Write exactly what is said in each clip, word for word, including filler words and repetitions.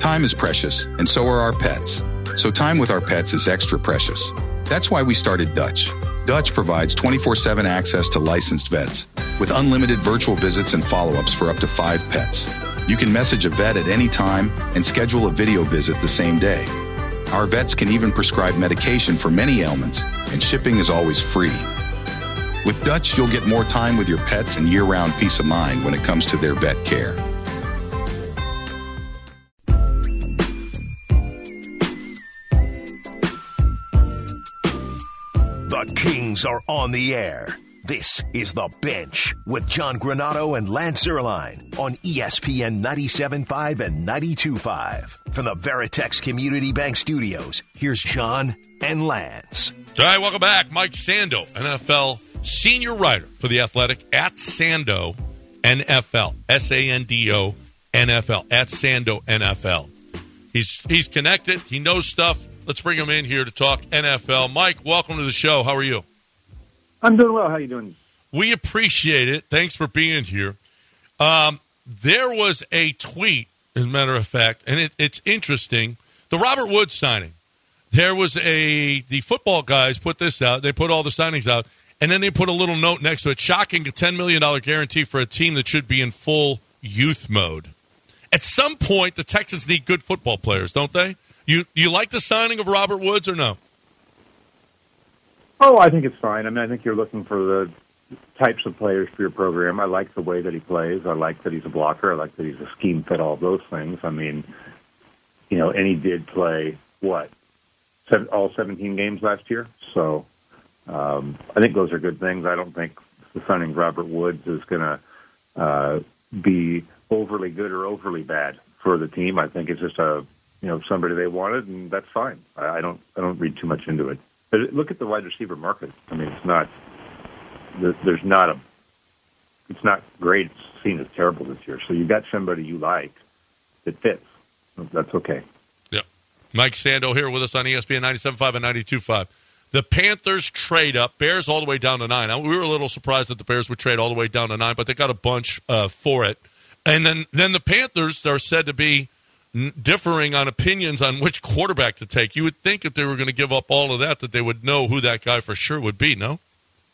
Time is precious, and so are our pets. So time with our pets is extra precious. That's why we started Dutch. Dutch provides twenty-four seven access to licensed vets with unlimited virtual visits and follow-ups for up to five pets. You can message a vet at any time and schedule a video visit the same day. Our vets can even prescribe medication for many ailments, and shipping is always free. With Dutch, you'll get more time with your pets and year-round peace of mind when it comes to their vet care. The Kings are on the air. This is The Bench with John Granato and Lance Zierlein on E S P N ninety-seven point five and ninety-two point five. From the Veritex Community Bank Studios, here's John and Lance. All right, welcome back. Mike Sando, N F L senior writer for The Athletic, at Sando N F L, S A N D O N F L, at Sando N F L. He's, he's connected. He knows stuff. Let's bring him in here to talk N F L. Mike, welcome to the show. How are you? I'm doing well. How are you doing? We appreciate it. Thanks for being here. Um, there was a tweet, as a matter of fact, and it, it's interesting. The Robert Woods signing. There was a, the football guys put this out. They put all the signings out, and then they put a little note next to it. Shocking, a ten million dollars guarantee for a team that should be in full youth mode. At some point, the Texans need good football players, don't they? You you like the signing of Robert Woods or no? Oh, I think it's fine. I mean, I think you're looking for the types of players for your program. I like the way that he plays. I like that he's a blocker. I like that he's a scheme fit, all those things. I mean, you know, and he did play, what, seven, all seventeen games last year? So um, I think those are good things. I don't think the signing of Robert Woods is going to uh, be overly good or overly bad for the team. I think it's just a, you know, somebody they wanted, and that's fine. I, I don't I don't read too much into it. But look at the wide receiver market. I mean, it's not there's not a it's not great. It's seen as terrible this year. So you've got somebody you like that fits. That's okay. Yeah. Mike Sando here with us on E S P N ninety-seven point five and ninety-two point five. The Panthers trade up. Bears all the way down to nine. Now, we were a little surprised that the Bears would trade all the way down to nine, but they got a bunch uh, for it. And then, then the Panthers are said to be differing on opinions on which quarterback to take. You would think if they were going to give up all of that, that they would know who that guy for sure would be, no?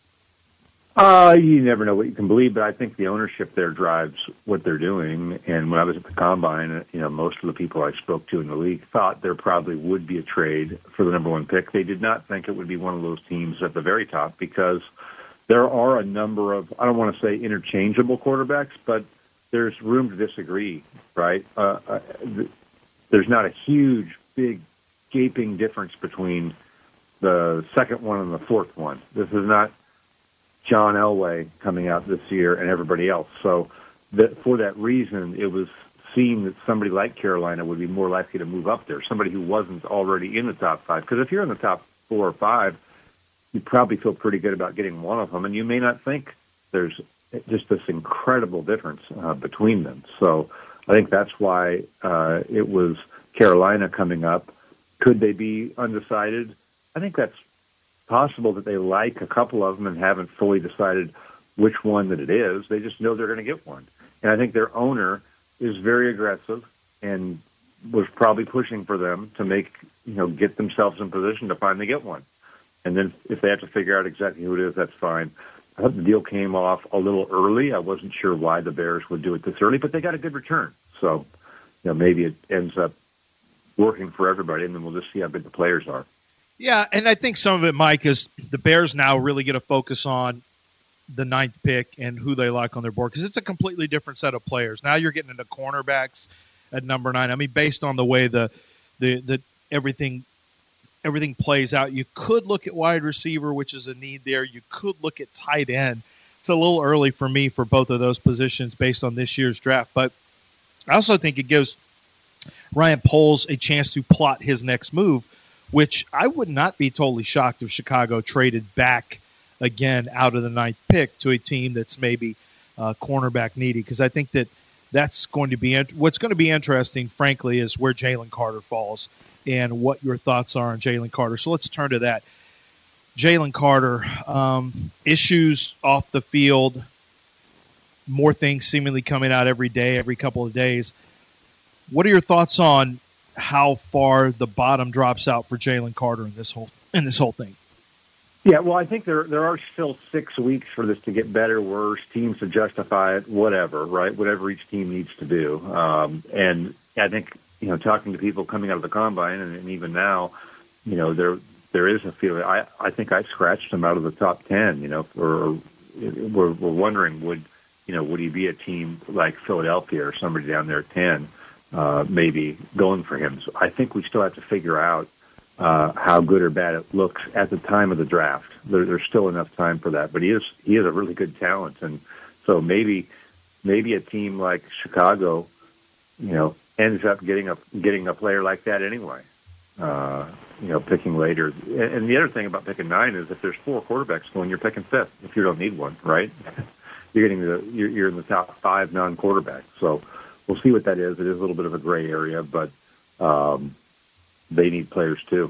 Uh, you never know what you can believe, but I think the ownership there drives what they're doing. And when I was at the Combine, you know, most of the people I spoke to in the league thought there probably would be a trade for the number one pick. They did not think it would be one of those teams at the very top because there are a number of, I don't want to say interchangeable quarterbacks, but there's room to disagree, right? Uh, uh, there's not a huge, big, gaping difference between the second one and the fourth one. This is not John Elway coming out this year and everybody else. So that, for that reason, it was seen that somebody like Carolina would be more likely to move up there, somebody who wasn't already in the top five. Because if you're in the top four or five, you probably feel pretty good about getting one of them, and you may not think there's just this incredible difference uh, between them. So I think that's why uh, it was Carolina coming up. Could they be undecided? I think that's possible that they like a couple of them and haven't fully decided which one that it is. They just know they're going to get one. And I think their owner is very aggressive and was probably pushing for them to make, you know, get themselves in position to finally get one. And then if they have to figure out exactly who it is, that's fine. I thought the deal came off a little early. I wasn't sure why the Bears would do it this early, but they got a good return. So, you know, maybe it ends up working for everybody, and then we'll just see how good the players are. Yeah, and I think some of it, Mike, is the Bears now really get to focus on the ninth pick and who they like on their board because it's a completely different set of players. Now you're getting into cornerbacks at number nine. I mean, based on the way the the, the everything everything plays out, you could look at wide receiver, which is a need there. You could look at tight end. It's a little early for me for both of those positions based on this year's draft, but I also think it gives Ryan Poles a chance to plot his next move, which I would not be totally shocked if Chicago traded back again out of the ninth pick to a team that's maybe uh, cornerback needy, because I think that that's going to be – what's going to be interesting, frankly, is where Jalen Carter falls and what your thoughts are on Jalen Carter. So let's turn to that. Jalen Carter, um, issues off the field, more things seemingly coming out every day, every couple of days. What are your thoughts on how far the bottom drops out for Jalen Carter in this whole in this whole thing? Yeah, well, I think there there are still six weeks for this to get better, worse, teams to justify it, whatever, right? Whatever each team needs to do. Um, and I think, you know, talking to people coming out of the combine and, and even now, you know, there there is a feeling. I, I think I scratched him out of the top ten, you know, or we're, we're wondering, would, you know, would he be a team like Philadelphia or somebody down there at ten, uh, maybe going for him? So I think we still have to figure out Uh, how good or bad it looks at the time of the draft. There, there's still enough time for that, but he is he is a really good talent, and so maybe maybe a team like Chicago, you know, ends up getting a getting a player like that anyway. Uh, you know, picking later. And, and the other thing about picking nine is if there's four quarterbacks going, you're picking fifth. If you don't need one, right? you're getting the you're, you're in the top five non-quarterbacks. So we'll see what that is. It is a little bit of a gray area, but. Um, They need players, too.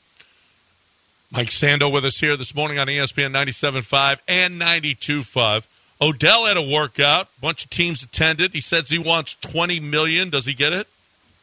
Mike Sando with us here this morning on E S P N ninety-seven point five and ninety-two point five. Odell had a workout. A bunch of teams attended. He says he wants twenty million dollars. Does he get it?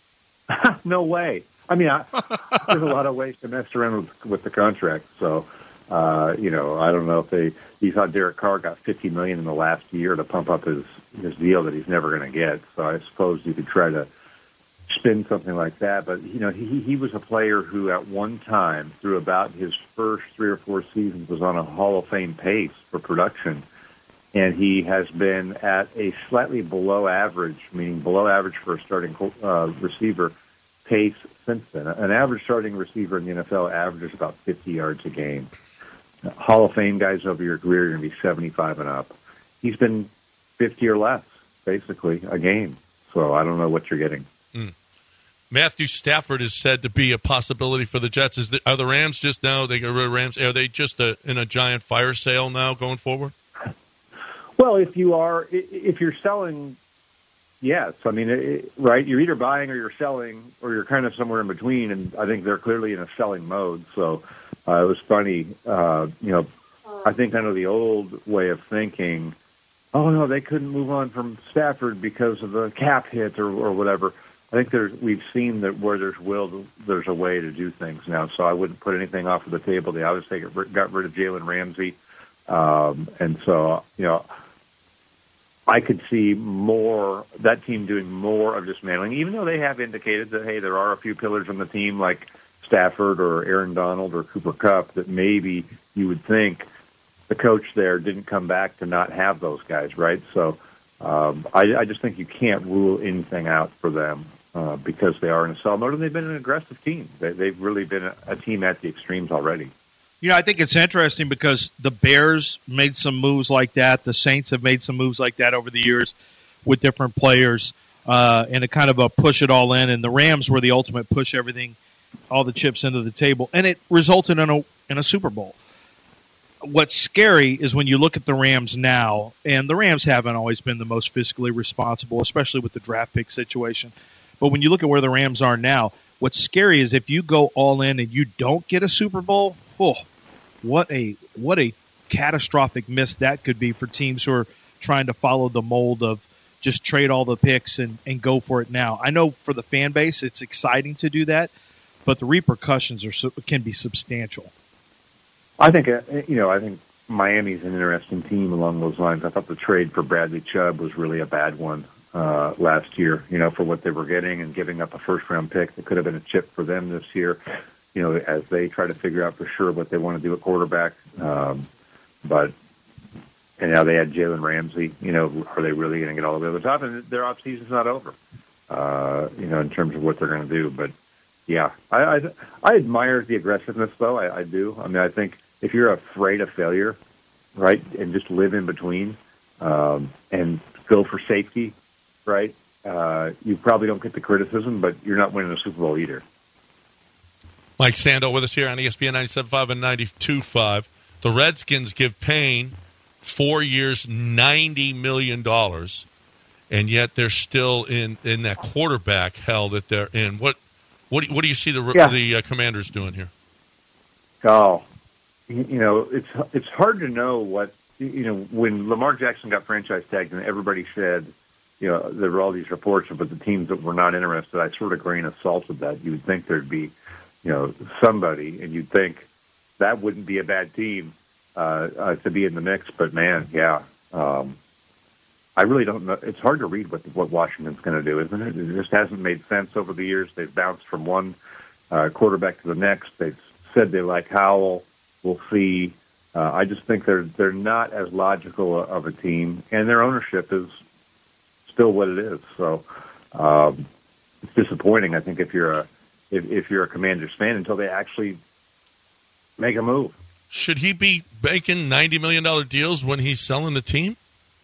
No way. I mean, I, there's a lot of ways to mess around with, with the contract. So, uh, you know, I don't know if they – you thought Derek Carr got fifty million dollars in the last year to pump up his, his deal that he's never going to get. So I suppose you could try to – spin something like that, but you know he he was a player who at one time through about his first three or four seasons was on a Hall of Fame pace for production, and he has been at a slightly below average, meaning below average for a starting uh, receiver pace since then. An average starting receiver in the N F L averages about fifty yards a game. Hall of Fame guys over your career are going to be seventy-five and up. He's been fifty or less basically a game, so I don't know what you're getting. Mm. Matthew Stafford is said to be a possibility for the Jets. Is the, are the Rams just now? They got rid of Rams. Are they just a, in a giant fire sale now going forward? Well, if you are, if you're selling, yes. I mean, it, right? You're either buying or you're selling, or you're kind of somewhere in between. And I think they're clearly in a selling mode. So uh, it was funny. Uh, you know, I think under the old way of thinking, oh no, they couldn't move on from Stafford because of the cap hit or, or whatever. I think there's we've seen that where there's will, there's a way to do things now. So I wouldn't put anything off of the table. They obviously got rid of Jalen Ramsey, um, and so you know I could see more that team doing more of dismantling, even though they have indicated that hey, there are a few pillars on the team like Stafford or Aaron Donald or Cooper Kupp that maybe you would think the coach there didn't come back to not have those guys, right? So um, I, I just think you can't rule anything out for them. Uh, because they are in a sell mode, and they've been an aggressive team. They, they've really been a, a team at the extremes already. You know, I think it's interesting because the Bears made some moves like that. The Saints have made some moves like that over the years with different players, uh, and a kind of a push it all in. And the Rams were the ultimate push everything, all the chips into the table, and it resulted in a in a Super Bowl. What's scary is when you look at the Rams now, and the Rams haven't always been the most fiscally responsible, especially with the draft pick situation. But when you look at where the Rams are now, what's scary is if you go all in and you don't get a Super Bowl, oh, what a what a catastrophic miss that could be for teams who are trying to follow the mold of just trade all the picks and, and go for it now. I know for the fan base it's exciting to do that, but the repercussions are can be substantial. I think uh, you know. I think Miami's an interesting team along those lines. I thought the trade for Bradley Chubb was really a bad one. Uh, last year, you know, for what they were getting and giving up a first-round pick that could have been a chip for them this year, you know, as they try to figure out for sure what they want to do at quarterback. Um, but, and now they had Jalen Ramsey, you know, are they really going to get all the way to the top? And their offseason's not over, uh, you know, in terms of what they're going to do. But, yeah, I, I, I admire the aggressiveness, though. I, I do. I mean, I think if you're afraid of failure, right, and just live in between um, and go for safety, right? Uh, you probably don't get the criticism, but you're not winning the Super Bowl either. Mike Sando with us here on E S P N ninety-seven point five and ninety-two point five. The Redskins give Payne four years, ninety million dollars, and yet they're still in, in that quarterback hell that they're in. What what do, what do you see the yeah. the uh, Commanders doing here? Oh, you know, it's it's hard to know what, you know, when Lamar Jackson got franchise tagged and everybody said, you know, there were all these reports about the teams that were not interested. I sort of grain of salt with that. You would think there'd be, you know, somebody, and you'd think that wouldn't be a bad team uh, uh, to be in the mix. But man, yeah, um, I really don't know. It's hard to read what what Washington's going to do, isn't it? It just hasn't made sense over the years. They've bounced from one uh, quarterback to the next. They've said they like Howell. We'll see. Uh, I just think they're they're not as logical of a team, and their ownership is still what it is. So um, it's disappointing. I think if you're a if, if you're a Commanders fan until they actually make a move. Should he be making ninety million dollars deals when he's selling the team?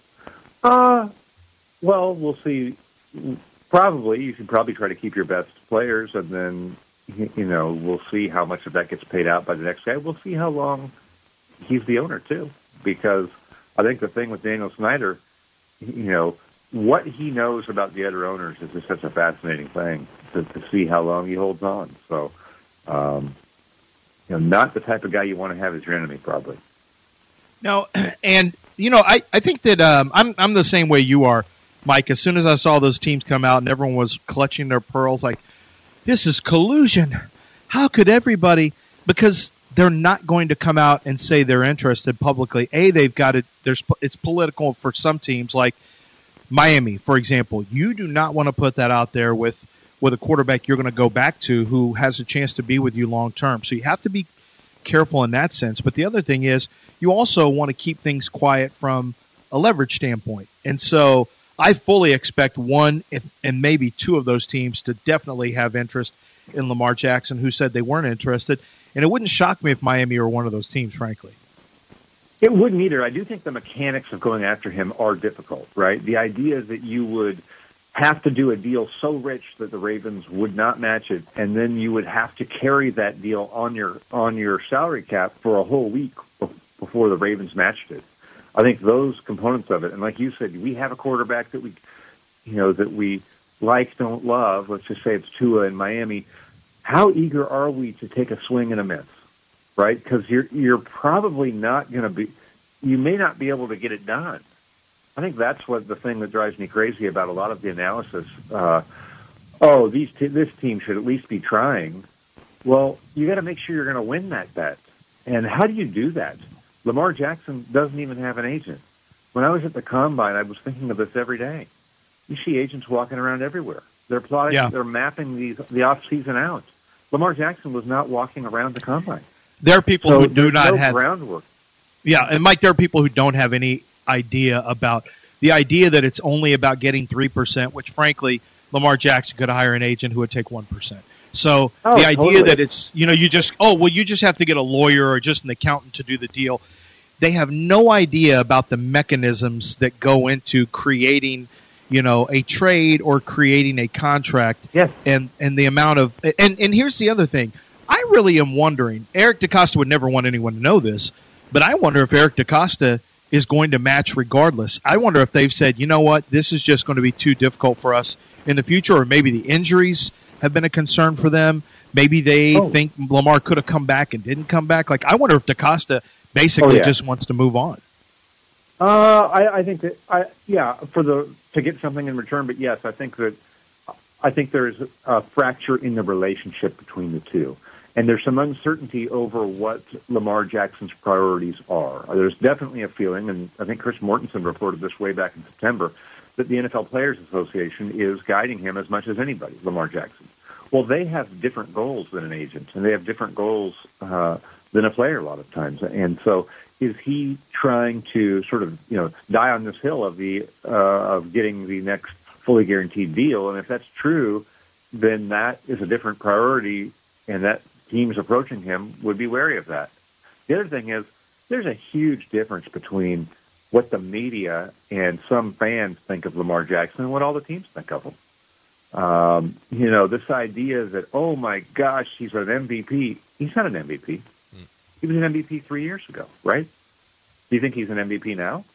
Uh, well, we'll see. Probably you should probably try to keep your best players, and then you know we'll see how much of that gets paid out by the next guy. We'll see how long he's the owner too, because I think the thing with Daniel Snyder, you know, what he knows about the other owners is just such a fascinating thing to, to see how long he holds on. So, um, you know, not the type of guy you want to have as your enemy, probably. No, and you know, I, I think that um, I'm I'm the same way you are, Mike. As soon as I saw those teams come out and everyone was clutching their pearls, like, this is collusion. How could everybody? Because they're not going to come out and say they're interested publicly. A, they've got it. There's it's political for some teams, like Miami, for example. You do not want to put that out there with with a quarterback you're going to go back to who has a chance to be with you long term. So you have to be careful in that sense. But the other thing is, you also want to keep things quiet from a leverage standpoint. And so I fully expect one if, and maybe two of those teams to definitely have interest in Lamar Jackson, who said they weren't interested. And it wouldn't shock me if Miami were one of those teams, frankly. It wouldn't either. I do think the mechanics of going after him are difficult, right? The idea that you would have to do a deal so rich that the Ravens would not match it, and then you would have to carry that deal on your on your salary cap for a whole week before the Ravens matched it. I think those components of it, and like you said, we have a quarterback that we, you know, that we like, don't love. Let's just say it's Tua in Miami. How eager are we to take a swing and a miss, right? Because you're you're probably not going to be, you may not be able to get it done. I think that's what the thing that drives me crazy about a lot of the analysis. Uh, oh, these t- this team should at least be trying. Well, you got to make sure you're going to win that bet. And how do you do that? Lamar Jackson doesn't even have an agent. When I was at the Combine, I was thinking of this every day. You see agents walking around everywhere. They're plotting, yeah. They're mapping these, the off season out. Lamar Jackson was not walking around the Combine. There are people so who do not no have groundwork. Yeah, and Mike, there are people who don't have any idea about the idea that it's only about getting three percent, which frankly, Lamar Jackson could hire an agent who would take one percent. So oh, the idea totally. that it's, you know, you just, oh, well, you just have to get a lawyer or just an accountant to do the deal. They have no idea about the mechanisms that go into creating, you know, a trade or creating a contract. Yes. And, and the amount of, and, and here's the other thing. I really am wondering, Eric DeCosta would never want anyone to know this, but I wonder if Eric DeCosta is going to match regardless. I wonder if they've said, you know what, this is just going to be too difficult for us in the future, or maybe the injuries have been a concern for them. Maybe they oh. think Lamar could have come back and didn't come back. Like, I wonder if DeCosta basically oh, yeah. just wants to move on. Uh, I, I think that, I, yeah, for the to get something in return. But yes, I think that I think there's a fracture in the relationship between the two, and there's some uncertainty over what Lamar Jackson's priorities are. There's definitely a feeling, and I think Chris Mortensen reported this way back in September, that the N F L Players Association is guiding him as much as anybody, Lamar Jackson. Well, they have different goals than an agent, and they have different goals uh, than a player a lot of times. And so is he trying to sort of, you know, die on this hill of the uh, of getting the next fully guaranteed deal? And if that's true, then that is a different priority, and that teams approaching him would be wary of that. The other thing is there's a huge difference between what the media and some fans think of Lamar Jackson and what all the teams think of him. Um, you know, this idea that, oh, my gosh, he's an M V P. He's not an M V P. Mm. He was an M V P three years ago, right? Do you think he's an M V P now?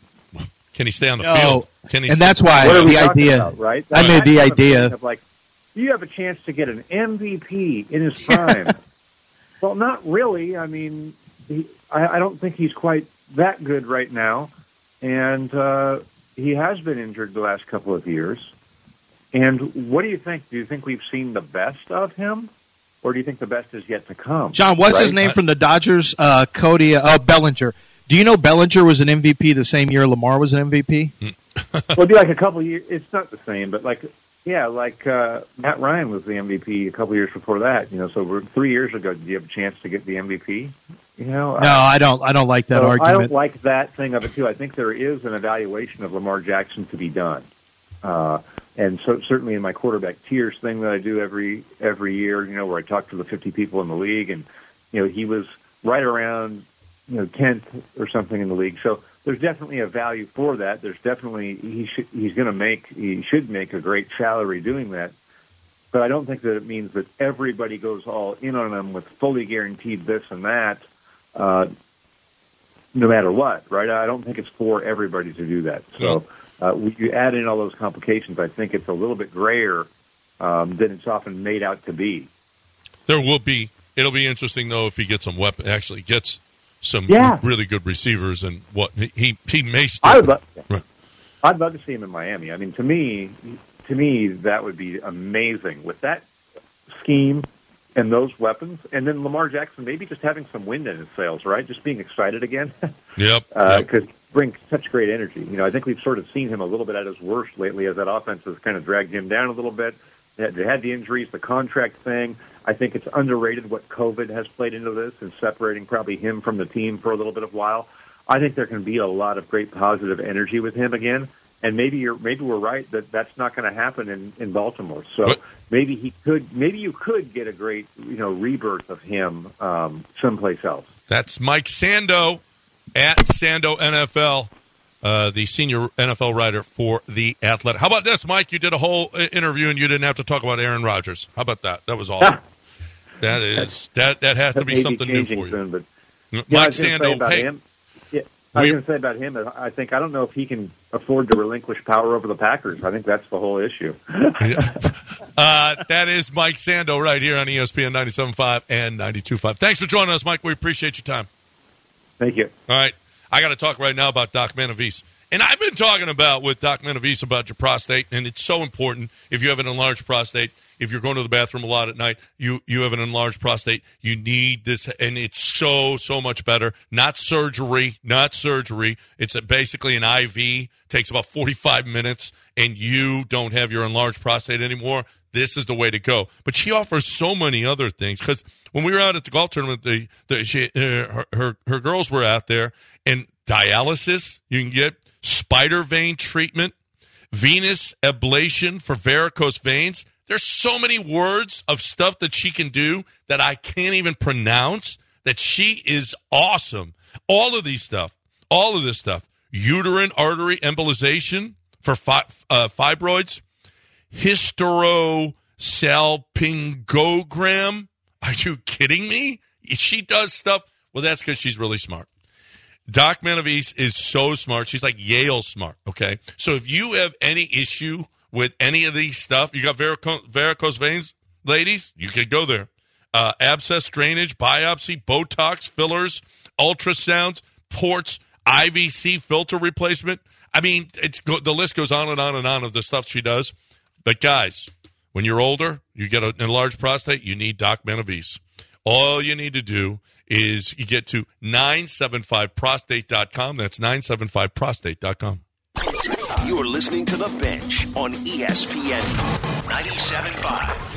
Can he stay on the no. field? Can he and that's why what the idea, about, right? I made the idea. Of like, you have a chance to get an M V P in his prime. Well, not really. I mean, he, I, I don't think he's quite that good right now. And, uh, he has been injured the last couple of years. And what do you think? Do you think we've seen the best of him, or do you think the best is yet to come? John, what's right? his name from the Dodgers? Uh, Cody uh, Bellinger. Do you know Bellinger was an M V P the same year Lamar was an M V P? Well, it'd be like a couple of years. It's not the same, but like, yeah, like uh, Matt Ryan was the M V P a couple of years before that. You know, so we're, three years ago, did you have a chance to get the M V P? You know, no, I don't. I don't like that so argument. I don't like that thing of it too. I think there is an evaluation of Lamar Jackson to be done, uh, and so certainly in my quarterback tiers thing that I do every every year, you know, where I talk to the fifty people in the league, and you know, he was right around you know tenth or something in the league. So there's definitely a value for that. There's definitely he should he's going to make he should make a great salary doing that. But I don't think that it means that everybody goes all in on him with fully guaranteed this and that. Uh, no matter what, right? I don't think it's for everybody to do that. So uh, when you add in all those complications, I think it's a little bit grayer um, than it's often made out to be. There will be. It'll be interesting though if he gets some weapon. Actually, gets some yeah. really good receivers and what he he may. Still, I would love, right. I'd love to see him in Miami. I mean, to me, to me, that would be amazing with that scheme. And those weapons, and then Lamar Jackson maybe just having some wind in his sails, right? Just being excited again. Yep. Because uh, yep. brings such great energy. You know, I think we've sort of seen him a little bit at his worst lately as that offense has kind of dragged him down a little bit. They had, they had the injuries, the contract thing. I think it's underrated what COVID has played into this and separating probably him from the team for a little bit of a while. I think there can be a lot of great positive energy with him again. And maybe you're maybe we're right that that's not going to happen in, in Baltimore. So what? maybe he could maybe you could get a great you know rebirth of him um, someplace else. That's Mike Sando at Sando N F L, uh, the senior N F L writer for The Athletic. How about this, Mike? You did a whole interview and you didn't have to talk about Aaron Rodgers. How about that? That was awesome. that is that that has that to be may something be new for you. soon, but, Mike yeah, Sando, hey. Him, yeah, I was going to say about him, I think, I don't know if he can afford to relinquish power over the Packers. I think that's the whole issue. uh, that is Mike Sando right here on E S P N ninety-seven point five and ninety-two point five. Thanks for joining us, Mike. We appreciate your time. Thank you. All right. I got to talk right now about Doc Manavis. And I've been talking about with Doc Manavis about your prostate, and it's so important if you have an enlarged prostate. If you're going to the bathroom a lot at night, you, you have an enlarged prostate, you need this, and it's so, so much better. Not surgery, not surgery. It's a, basically an I V, takes about forty-five minutes, and you don't have your enlarged prostate anymore. This is the way to go. But she offers so many other things, because when we were out at the golf tournament, the, the, she, uh, her, her, her girls were out there, and dialysis, you can get spider vein treatment, venous ablation for varicose veins. There's so many words of stuff that she can do that I can't even pronounce, that she is awesome. All of these stuff, all of this stuff, uterine artery embolization for fi- uh, fibroids, hysterosalpingogram. Are you kidding me? She does stuff. Well, that's because she's really smart. Doc Manavis is so smart. She's like Yale smart, okay? So if you have any issue with any of these stuff, you got varico- varicose veins, ladies, you can go there. Uh, abscess, drainage, biopsy, Botox, fillers, ultrasounds, ports, I V C filter replacement. I mean, it's go- the list goes on and on and on of the stuff she does. But guys, when you're older, you get an enlarged prostate, you need Doc Manavis. All you need to do is you get to nine seven five prostate dot com. That's nine seven five prostate dot com. You're listening to The Bench on E S P N ninety-seven point five.